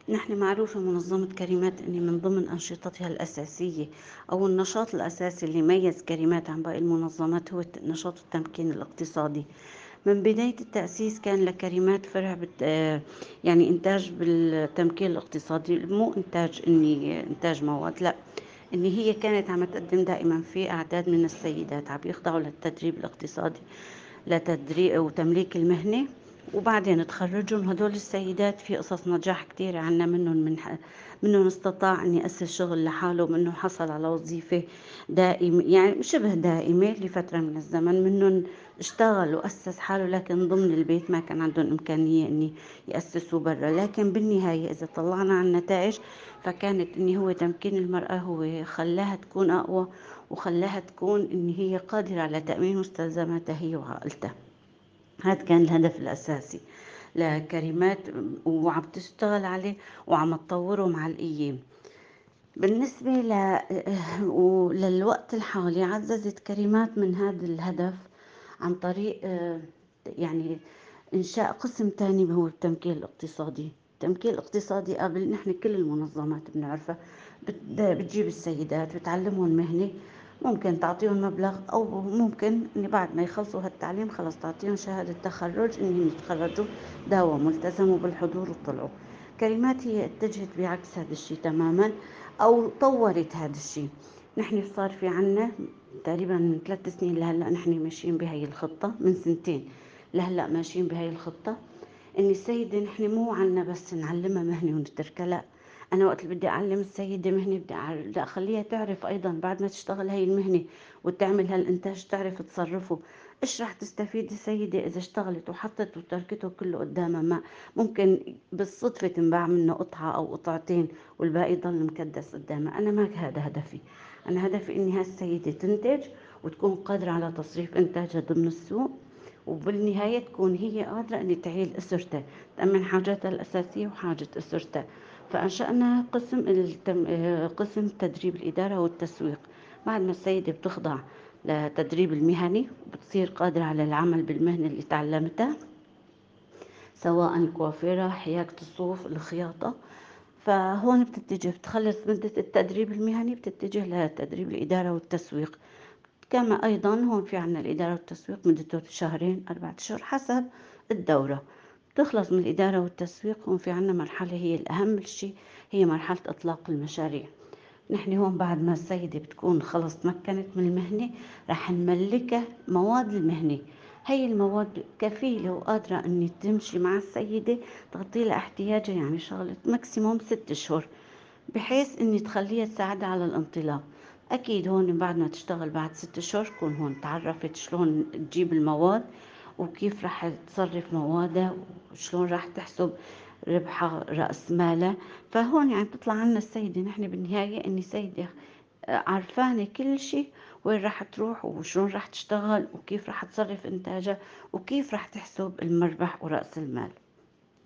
نحن معروفة منظمة كريمات إن من ضمن أنشطتها الأساسية أو النشاط الأساسي اللي يميز كريمات عن باقي المنظمات هو نشاط التمكين الاقتصادي. من بداية التأسيس كان لكريمات فرع يعني إنتاج بالتمكين الاقتصادي، مو إنتاج مواد، لا، إن هي كانت عم تقدم دائما في أعداد من السيدات عم يخضعوا للتدريب الاقتصادي لتدريب وتمليك المهنة، وبعدين تخرجهم هدول السيدات في قصص نجاح كتير عنا. منهم استطاع أن يأسس شغل لحاله، منه حصل على وظيفة دائمة يعني شبه دائمة لفترة من الزمن، منهم اشتغل وأسس حاله لكن ضمن البيت ما كان عندهم إمكانية أن يأسسوا برا. لكن بالنهاية إذا طلعنا على النتائج فكانت أن هو تمكين المرأة هو خلاها تكون أقوى، وخلاها تكون إن هي قادرة على تأمين مستلزماتها هي وعائلتها. هذا كان الهدف الأساسي لكريمات، وعم تشتغل عليه وعم تطوره مع الأيام. بالنسبة للوقت الحالي عززت كريمات من هذا الهدف عن طريق يعني إنشاء قسم تاني هو التمكين الاقتصادي. التمكين الاقتصادي قبل نحن كل المنظمات بنعرفها بتجيب السيدات بتعلمهم مهنة، ممكن تعطيهم مبلغ أو ممكن إن بعد ما يخلصوا هالتعليم خلص تعطيهم شهادة تخرج إنهم يتخرجوا، داوموا التزموا بالحضور وطلعوا. كريمات هي اتجهت بعكس هذا الشيء تماما، أو طورت هذا الشيء. نحن صار في عنا تقريبا من 3 سنين لهلا نحن ماشيين بهي الخطة، من سنتين لهلا ماشيين بهي الخطة. إن السيدة نحن مو عنا بس نعلمها مهنة ونتركها، لا، أنا وقت اللي بدي أعلم السيدة مهنة بدي أخليها تعرف أيضا بعد ما تشتغل هي المهنة وتعمل هالإنتاج تعرف تصرفه. إيش رح تستفيد السيدة إذا اشتغلت وحطت وتركته كله قدامها؟ ما ممكن بالصدفة تنباع منه قطعة أو قطعتين والباقي يضل مكدس قدامها. أنا ما هذا هدفي. أنا هدفي إني هالسيدة تنتج وتكون قادرة على تصريف إنتاجها ضمن السوق، وبالنهاية تكون هي قادرة أن تعيل أسرتها، تأمن حاجاتها الأساسية وحاجة أسرتها. فأنشأنا قسم تدريب الإدارة والتسويق. بعد ما السيدة بتخضع لتدريب المهني بتصير قادرة على العمل بالمهنة اللي تعلمتها، سواء كوافيرة، حياكة الصوف، الخياطة. فهون بتخلص مدة التدريب المهني بتتجه لتدريب الإدارة والتسويق. كما أيضا هون في عنا الإدارة والتسويق مدته شهرين 4 أشهر حسب الدورة. بتخلص من الإدارة والتسويق هون في عنا مرحلة هي الأهم شيء، هي مرحلة إطلاق المشاريع. نحن هون بعد ما السيدة بتكون خلص تمكنت من المهنة رح نملكها مواد المهنة. هي المواد كفيلة وقادرة أن تمشي مع السيدة تغطي لها احتياجها، يعني شغلة ماكسيموم 6 أشهر، بحيث إني تخليها تساعدها على الانطلاق. أكيد هون بعد ما تشتغل بعد 6 أشهر تكون هون تعرفت شلون تجيب المواد وكيف رح تصرف موادها وشلون رح تحسب ربحها رأس مالها. فهون يعني بتطلع عنا السيدة نحن بالنهاية إني سيدة عرفانة كل شيء، وين راح تروح وشلون راح تشتغل وكيف راح تصرف إنتاجها وكيف راح تحسب المربح ورأس المال.